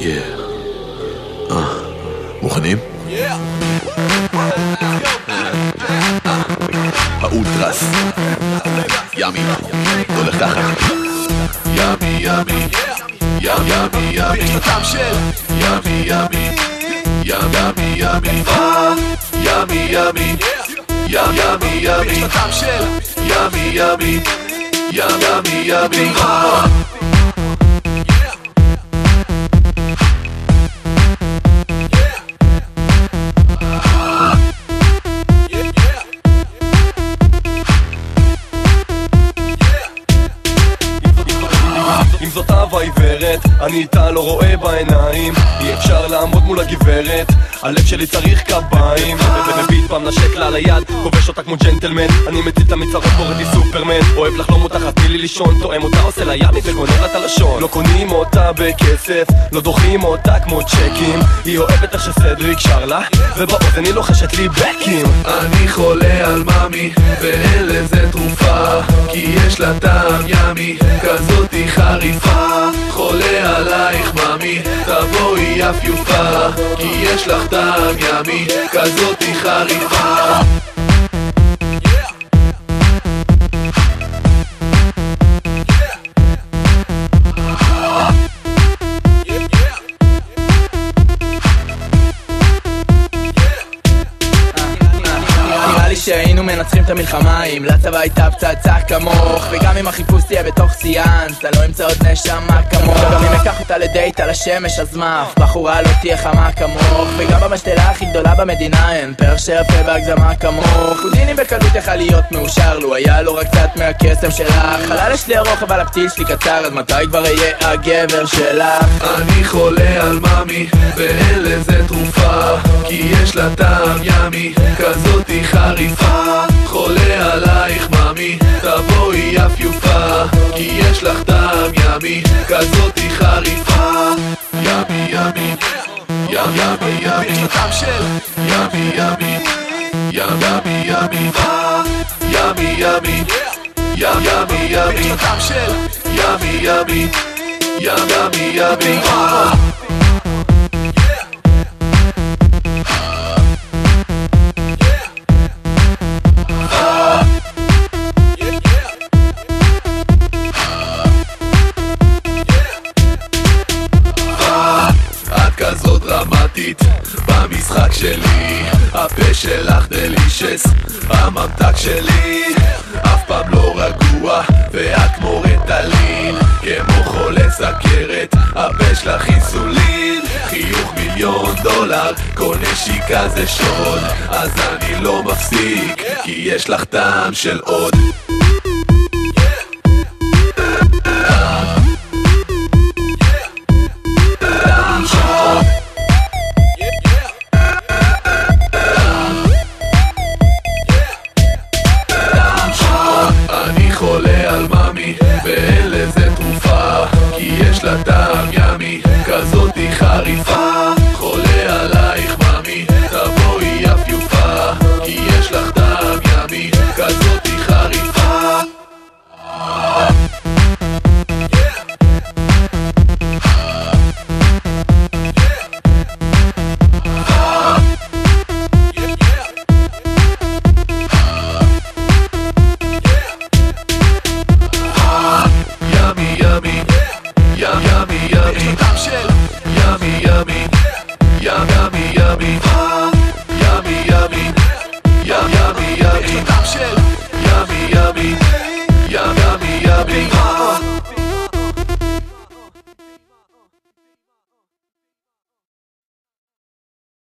מוכנים? האולטרס ימי, זה הולך ככה. ימי ימי ימי ימי יש לטעם של ימי ימי ימי ימי ימי ימי ימי ימי יש לטעם של ימי ימי ימי ימי אם זאת אהבה עיוורת, אני איתה לא רואה בעיניים. אי אפשר לעמוד מול הגברת, הלב שלי צריך קביים. וביט פעם נשק לה ליד, כובש אותה כמו ג'נטלמן. אני מציל את המצרות, מורדי סופרמן. אוהב לחלום אותך, תני לי לישון. תואם אותה, עושה לה ימי וגונב לה את הלשון. לא קונים אותה בכסף, לא דוחים אותה כמו צ'קים. היא אוהבת איך שסדריק שר לה, ובאוזן היא לוחשת לי בקים. אני חולה על ממי, ואין לזה תרופה, כי יש לה טעם ימי, כזאת היא חריפה. חולה עלייך ממי, תבואי יפיופה, כי יש לך טעם ימי, כזאת היא חריפה. שהיינו מנצחים את המלחמה אם לצבא הייתה פצצה כמוך, וגם אם החיפוש תהיה בתוך סיאנס אתה לא ימצא עוד נשמה כמוך. גם אם אקח אותה לדייט על השמש אז מה, אף בחורה לא תהיה חמה כמוך, וגם במשתלה הכי גדולה במדינה אין פרח שיפה בהגזמה כמוך. הודיני בקלות יכל להיות מאושר לו היה לו רק קצת מהקסם שלך. חלל יש לי ארוך אבל הפתיל שלי קצר, אז מתי כבר יהיה הגבר שלך? אני חולה על ממי ואין לזה תרופה, כי יש לה טעם ימי, כזאת היא חריפה. חולה עלייך ממי, תבואי יפיופה, כי יש לך טעם ימי, כזאת היא חריפה. ימי ימי ימי ימי יש לה טעם של ימי ימי ימי ימי ימי ימי ימי ימי יש לה טעם של ימי ימי ימי ימי כזאת דרמטית במשחק שלי, הפה שלך דלישס, הממתק שלי אף פעם לא רגוע, ואת כמו רטלין, כמו חולה סכרת, הפה שלך אינסולין. חיוך $1,000,000, כל נשיקה זה שוד, אז אני לא מפסיק, כי יש לך טעם של עוד.